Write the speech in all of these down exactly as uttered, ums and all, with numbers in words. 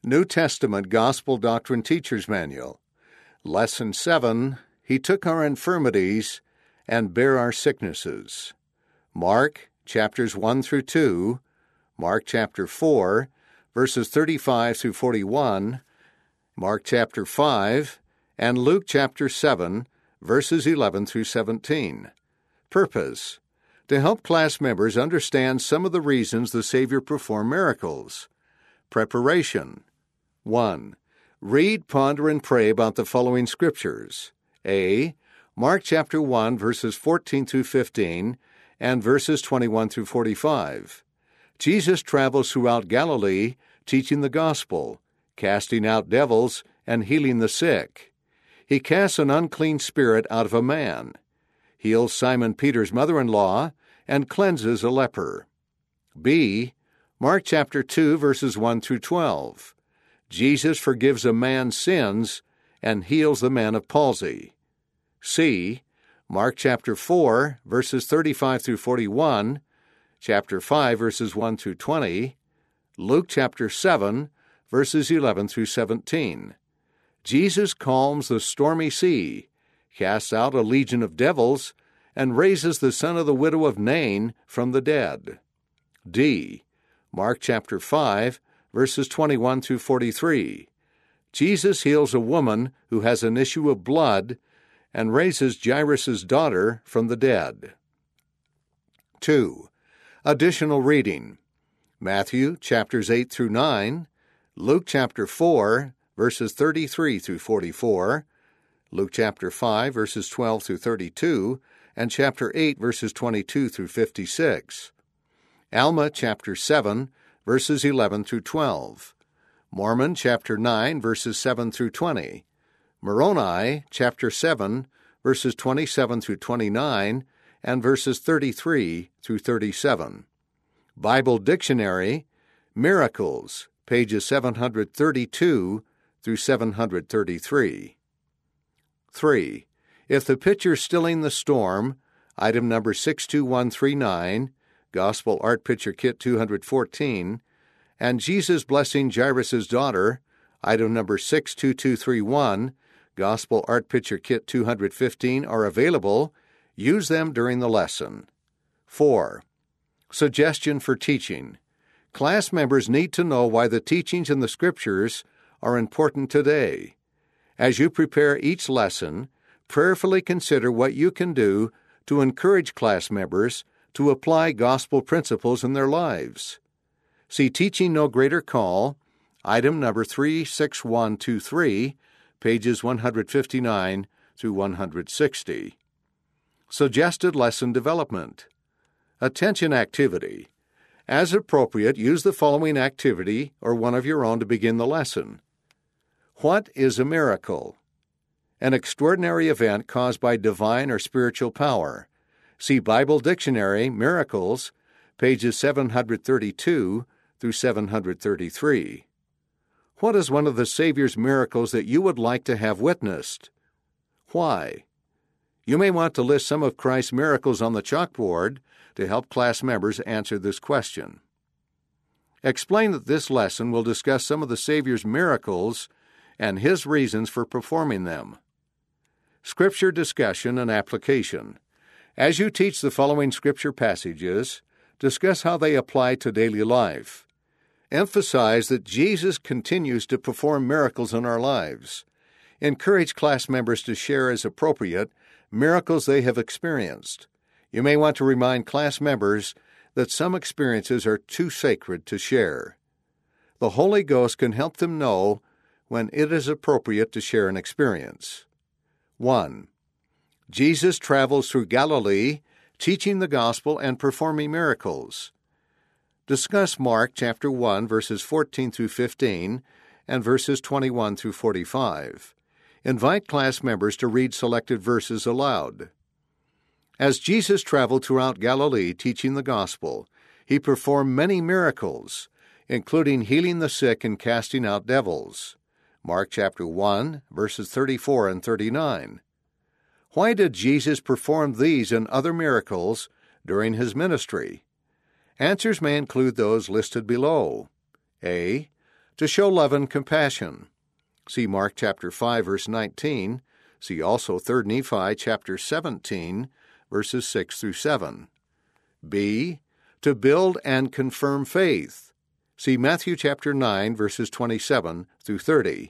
New Testament Gospel Doctrine Teacher's Manual. Lesson seven, He took our infirmities and bare our sicknesses. Mark, chapters one through two, Mark chapter four, verses thirty-five through forty-one, Mark chapter five, and Luke chapter seven, verses eleven through seventeen. Purpose: to help class members understand some of the reasons the Savior performed miracles. Preparation. one. Read, ponder, and pray about the following scriptures. A. Mark chapter one, verses fourteen through fifteen, and verses twenty-one through forty-five. Jesus travels throughout Galilee, teaching the gospel, casting out devils, and healing the sick. He casts an unclean spirit out of a man, heals Simon Peter's mother-in-law, and cleanses a leper. B. Mark chapter two, verses one through twelve. Jesus forgives a man's sins and heals the man of palsy. C. Mark chapter four, verses thirty-five through forty-one, chapter five, verses one through twenty, Luke chapter seven, verses eleven through seventeen. Jesus calms the stormy sea, casts out a legion of devils, and raises the son of the widow of Nain from the dead. D. Mark chapter five, verses twenty-one through forty-three. Jesus heals a woman who has an issue of blood and raises Jairus' daughter from the dead. two. Additional reading. Matthew chapters eight through nine, Luke chapter four, verses thirty-three through forty-four, Luke chapter five, verses twelve through thirty-two, and chapter eight, verses twenty-two through fifty-six. Alma chapter seven, verses eleven through twelve. Mormon chapter nine, verses seven through twenty. Moroni chapter seven, verses twenty-seven through twenty-nine, and verses thirty-three through thirty-seven. Bible Dictionary, Miracles, pages seven hundred thirty-two through seven hundred thirty-three. three. If the Pitcher Stilling the Storm, item number six two one three nine, Gospel Art Picture Kit two hundred fourteen, and Jesus Blessing Jairus' Daughter, item number six two two three one, Gospel Art Picture Kit two hundred fifteen, are available. Use them during the lesson. four. Suggestion for teaching. Class members need to know why the teachings in the Scriptures are important today. As you prepare each lesson, prayerfully consider what you can do to encourage class members to apply gospel principles in their lives. See Teaching No Greater Call, item number three six one two three, pages one hundred fifty-nine through one hundred sixty. Suggested lesson development. Attention activity. As appropriate, use the following activity or one of your own to begin the lesson. What is a miracle? An extraordinary event caused by divine or spiritual power. See Bible Dictionary, Miracles, pages seven hundred thirty-two through seven hundred thirty-three. What is one of the Savior's miracles that you would like to have witnessed? Why? You may want to list some of Christ's miracles on the chalkboard to help class members answer this question. Explain that this lesson will discuss some of the Savior's miracles and His reasons for performing them. Scripture discussion and application. As you teach the following Scripture passages, discuss how they apply to daily life. Emphasize that Jesus continues to perform miracles in our lives. Encourage class members to share as appropriate miracles they have experienced. You may want to remind class members that some experiences are too sacred to share. The Holy Ghost can help them know when it is appropriate to share an experience. one. Jesus travels through Galilee, teaching the gospel and performing miracles. Discuss Mark chapter one, verses fourteen through fifteen, and verses twenty-one through forty-five. Invite class members to read selected verses aloud. As Jesus traveled throughout Galilee teaching the gospel, He performed many miracles, including healing the sick and casting out devils. Mark chapter one, verses thirty-four and thirty-nine. Why did Jesus perform these and other miracles during His ministry? Answers may include those listed below. A. To show love and compassion. See Mark chapter five, verse nineteen. See also Third Nephi chapter seventeen, verses six through seven. B. To build and confirm faith. See Matthew chapter nine, verses twenty-seven through thirty.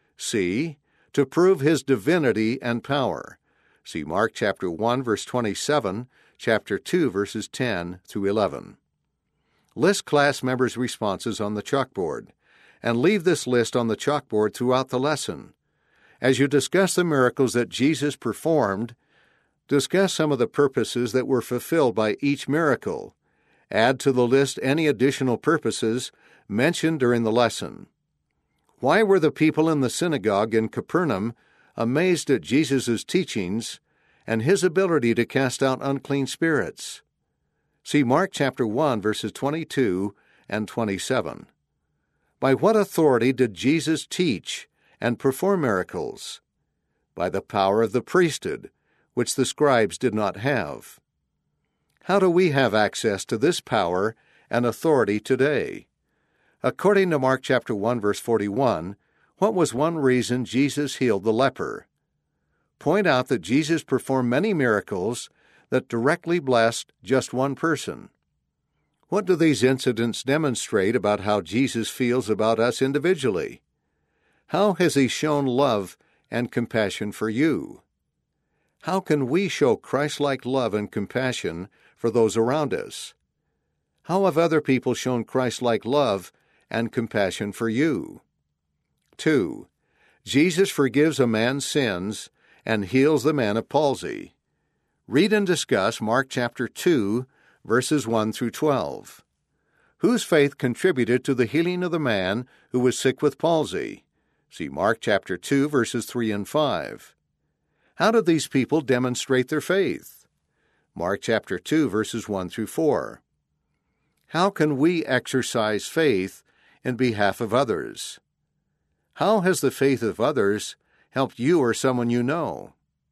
C. To prove his divinity and power. See Mark chapter one, verse twenty-seven, chapter two, verses ten through eleven. List class members' responses on the chalkboard, and leave this list on the chalkboard throughout the lesson. As you discuss the miracles that Jesus performed, discuss some of the purposes that were fulfilled by each miracle. Add to the list any additional purposes mentioned during the lesson. Why were the people in the synagogue in Capernaum amazed at Jesus' teachings and his ability to cast out unclean spirits? See Mark chapter one, verses twenty-two and twenty-seven. By what authority did Jesus teach and perform miracles? By the power of the priesthood, which the scribes did not have. How do we have access to this power and authority today? According to Mark chapter one, verse forty-one, what was one reason Jesus healed the leper? Point out that Jesus performed many miracles that directly blessed just one person. What do these incidents demonstrate about how Jesus feels about us individually? How has he shown love and compassion for you? How can we show Christ-like love and compassion for those around us? How have other people shown Christ-like love and compassion for you? Two. Jesus forgives a man's sins and heals the man of palsy. Read and discuss Mark chapter two, verses one through twelve. Whose faith contributed to the healing of the man who was sick with palsy? See Mark chapter two, verses three and five. How did these people demonstrate their faith? Mark chapter two, verses one through four. How can we exercise faith in behalf of others? How has the faith of others helped you or someone you know?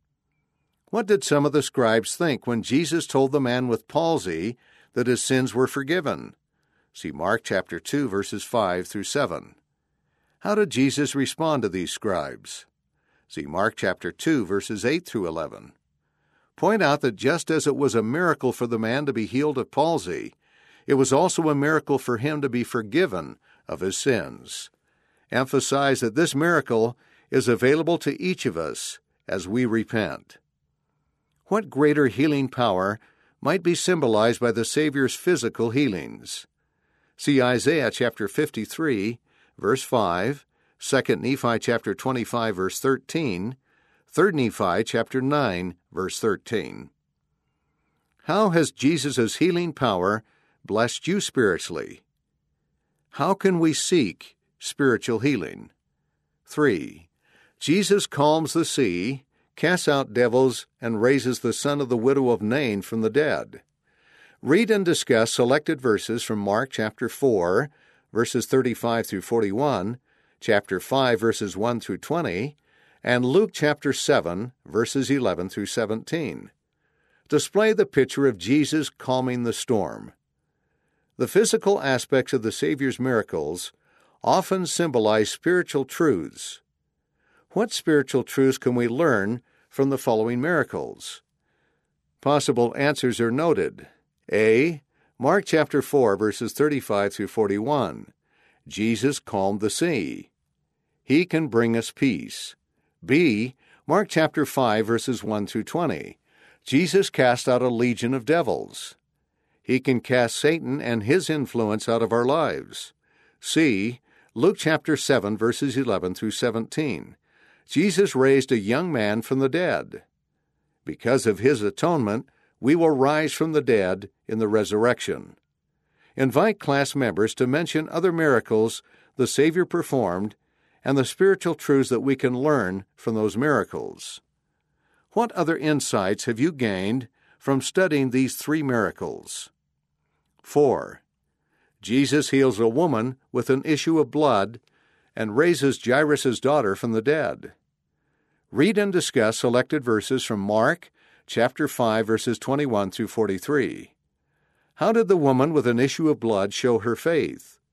What did some of the scribes think when Jesus told the man with palsy that his sins were forgiven? See Mark chapter two, verses five through seven. How did Jesus respond to these scribes? See Mark chapter two, verses eight through eleven. Point out that just as it was a miracle for the man to be healed of palsy, it was also a miracle for him to be forgiven of his sins. Emphasize that this miracle is available to each of us as we repent. What greater healing power might be symbolized by the Savior's physical healings? See Isaiah chapter fifty-three, verse five, Second Nephi chapter twenty-five, verse thirteen, Third Nephi chapter nine, verse thirteen. How has Jesus' healing power blessed you spiritually? How can we seek spiritual healing? Three. Jesus calms the sea, casts out devils, and raises the son of the widow of Nain from the dead. Read and discuss selected verses from Mark chapter four, verses thirty-five through forty-one, chapter five, verses one through twenty, and Luke chapter seven, verses eleven through seventeen. Display the picture of Jesus calming the storm. The physical aspects of the Savior's miracles often symbolize spiritual truths. What spiritual truths can we learn from the following miracles? Possible answers are noted. A. Mark chapter four, verses thirty-five through forty-one. Jesus calmed the sea. He can bring us peace. B. Mark chapter five, verses one through twenty. Jesus cast out a legion of devils. He can cast Satan and his influence out of our lives. C. Luke chapter seven, verses eleven through seventeen. Jesus raised a young man from the dead. Because of his atonement, we will rise from the dead in the resurrection. Invite class members to mention other miracles the Savior performed and the spiritual truths that we can learn from those miracles. What other insights have you gained from studying these three miracles? Four. Jesus heals a woman with an issue of blood and raises Jairus' daughter from the dead. Read and discuss selected verses from Mark chapter five, verses twenty-one through forty-three. How did the woman with an issue of blood show her faith?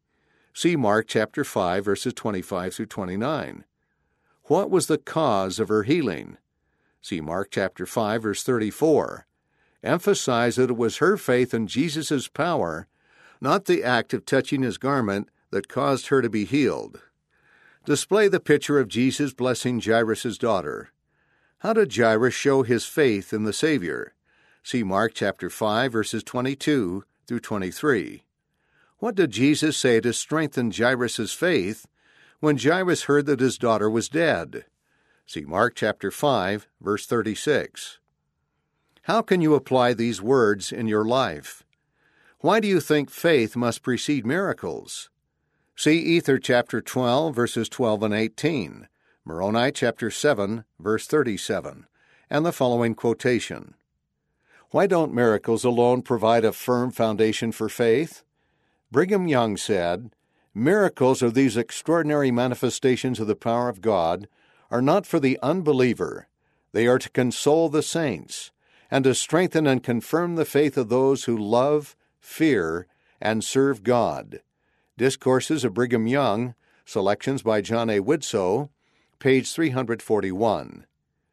See Mark chapter five, verses twenty-five through twenty-nine. What was the cause of her healing? See Mark chapter five, verse thirty-four. Emphasize that it was her faith in Jesus' power, not the act of touching his garment, that caused her to be healed. Display the picture of Jesus blessing Jairus' daughter. How did Jairus show his faith in the Savior? See Mark chapter five, verses twenty-two through twenty-three. What did Jesus say to strengthen Jairus' faith when Jairus heard that his daughter was dead? See Mark chapter five, verse thirty-six. How can you apply these words in your life? Why do you think faith must precede miracles? See Ether chapter twelve, verses twelve and eighteen, Moroni chapter seven, verse thirty-seven, and the following quotation. Why don't miracles alone provide a firm foundation for faith? Brigham Young said, "Miracles are these extraordinary manifestations of the power of God are not for the unbeliever. They are to console the saints and to strengthen and confirm the faith of those who love, fear, and serve God." Discourses of Brigham Young, selections by John A. Widtsoe, page three forty-one.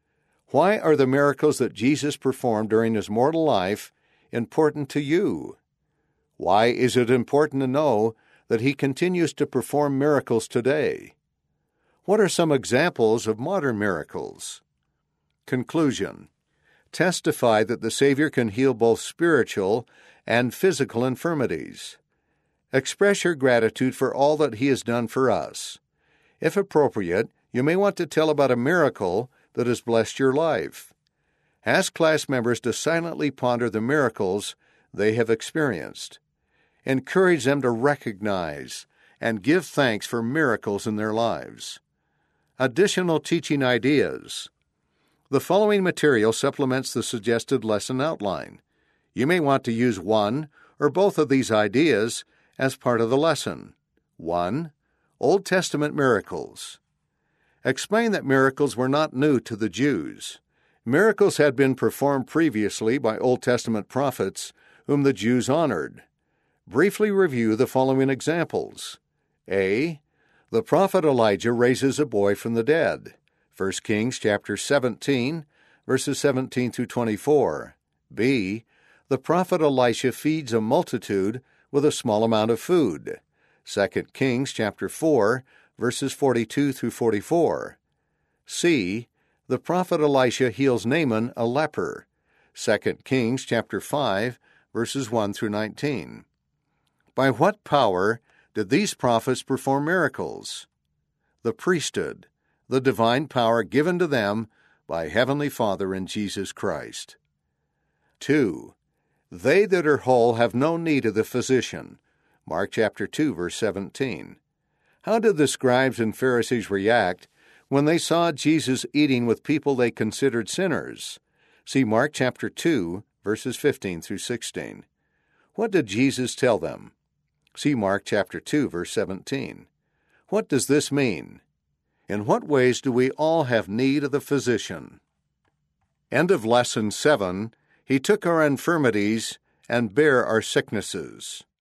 Why are the miracles that Jesus performed during his mortal life important to you? Why is it important to know that he continues to perform miracles today? What are some examples of modern miracles? Conclusion. Testify that the Savior can heal both spiritual and physical infirmities. Express your gratitude for all that he has done for us. If appropriate, you may want to tell about a miracle that has blessed your life. Ask class members to silently ponder the miracles they have experienced. Encourage them to recognize and give thanks for miracles in their lives. Additional teaching ideas. The following material supplements the suggested lesson outline. You may want to use one or both of these ideas as part of the lesson. one. Old Testament miracles. Explain that miracles were not new to the Jews. Miracles had been performed previously by Old Testament prophets whom the Jews honored. Briefly review the following examples. A. The prophet Elijah raises a boy from the dead. First Kings chapter seventeen, verses seventeen through twenty-four. B. The prophet Elisha feeds a multitude with a small amount of food. Second Kings chapter four, verses forty-two through forty-four. C. The prophet Elisha heals Naaman, a leper. Second Kings chapter five, verses one through nineteen. By what power did these prophets perform miracles? The priesthood, the divine power given to them by Heavenly Father in Jesus Christ. two. They that are whole have no need of the physician. Mark chapter two, verse seventeen. How did the scribes and Pharisees react when they saw Jesus eating with people they considered sinners? See Mark chapter two, verses fifteen through sixteen. What did Jesus tell them? See Mark chapter two, verse seventeen. What does this mean? In what ways do we all have need of the physician? End of Lesson seven. He took our infirmities and bare our sicknesses.